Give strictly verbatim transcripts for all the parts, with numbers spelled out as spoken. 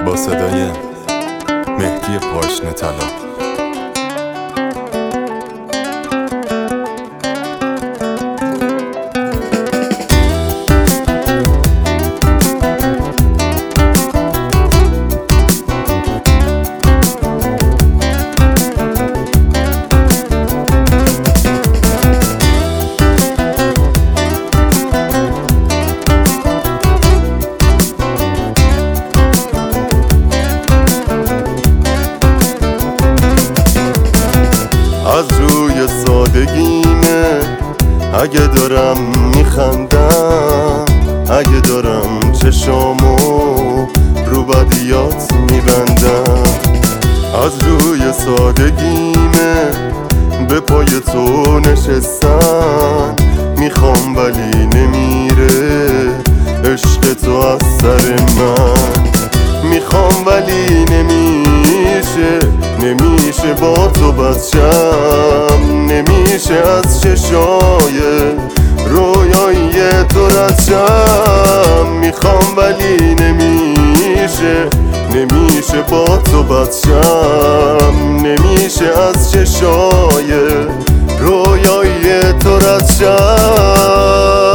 با صدای مهدی پاشنه طلا. از روی سادگیمه اگه دارم میخندم، اگه دارم چشامو رو بدیات میبندم. از روی سادگیمه به پای تو نشستن میخوام ولی نمیره عشق تو از سر من. میخوام ولی نمیشه، نمیشه با تو بچم، نمیشه از چشای رویایی تو ردشم. میخوام ولی نمیشه، نمیشه با تو بچم، نمیشه از چشای رویایی تو ردشم.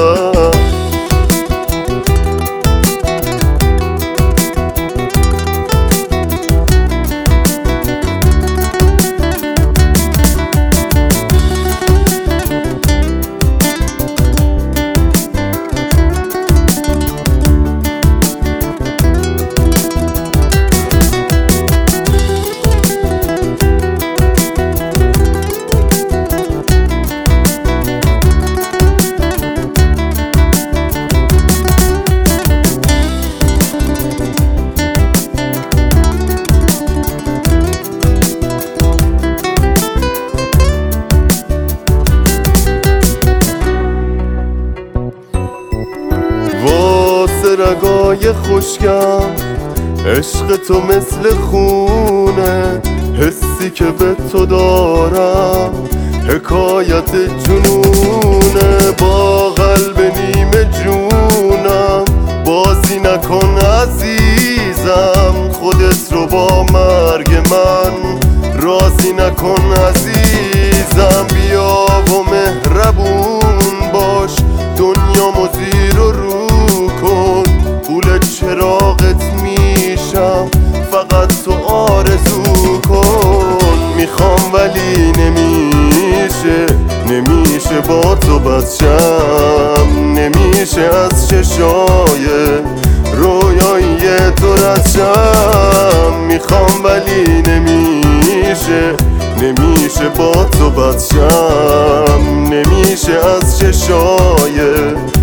رگای خشکم عشق تو مثل خونه، حسی که به تو دارم حکایت جنونه. با قلب نیمه جونم بازی نکن عزیزم، خودت رو با مرگ من راضی نکن عزیزم. بیا و مهربون باش، دنیامو زیر و رو کن، پول چراغت میشم فقط تو آرزو کن. میخوام ولی نمیشه، نمیشه با تو بچم، نمیشه از چشای رویایی تو ردشم. میخوام ولی نمیشه، نمیشه با تو بچم، نمیشه از چشای